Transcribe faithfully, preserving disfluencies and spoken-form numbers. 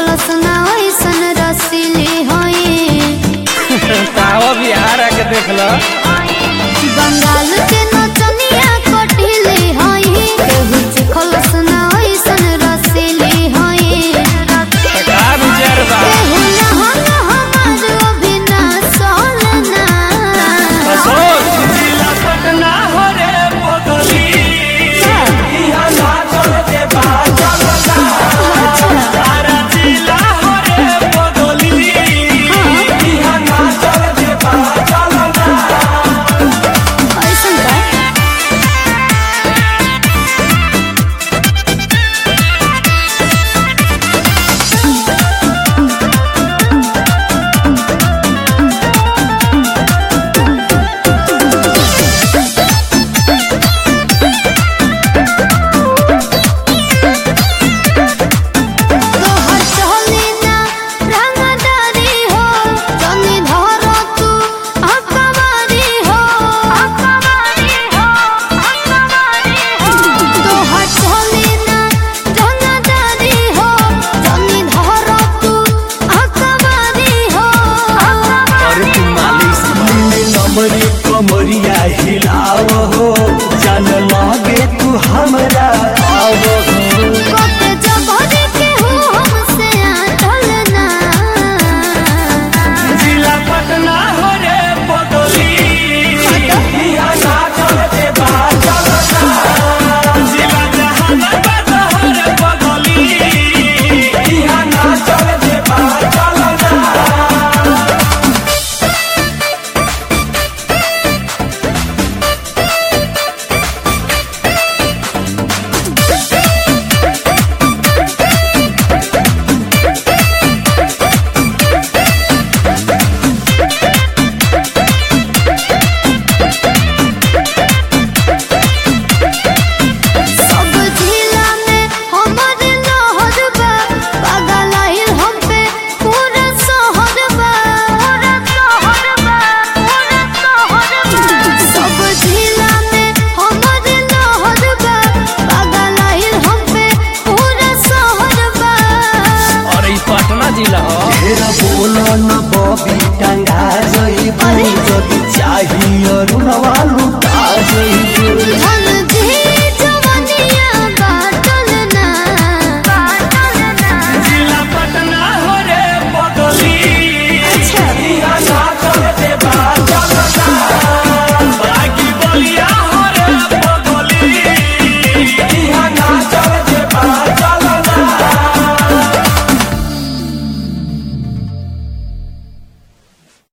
चिखलस ना ऐसन रसीली होई तावा बिहार आके देख लो बंगाल के नचनिया कटिली होई केहू चिखलस ना ऐसन रसीली होई का विचार बा केहू लहंगा हमार अभी ना सोलना सोच जिला पटना हो रे बदली इहा ना चल दे बा चलना सारा जिला हो रे बदली इहा ना चल दे बा चलना ऐसन का तोहर चली ना रंगदारी हो जनी धर तू हकमारी हो हकमारी हो हकमारी हो तोहर चली ना रंगदारी हो जनी धर तू हकमारी हो और तुम मालिश नंबरी कमरिया हिलाव हो जान लगे तू हमरा आव हो कोते जबरी के हो हमसे आटलना जिला पटना हो रे बदली इहा ना चल दे बा चलना जिला जहानाबाद हो रे बदली इहा ना चल दे बा चलना सब जिला में हमर लहर बा पागल आइल हम पे पूरा शहर बा पूरा शहर बा पूरा शहर बा सब जिला में हमर लहर बा पागल आइल हम पे पूरा शहर बा और ई पटना जिला हो ढेर बोलो न बबी टंगा जइबू अरे। जदी चाहिए रुनवा लुटा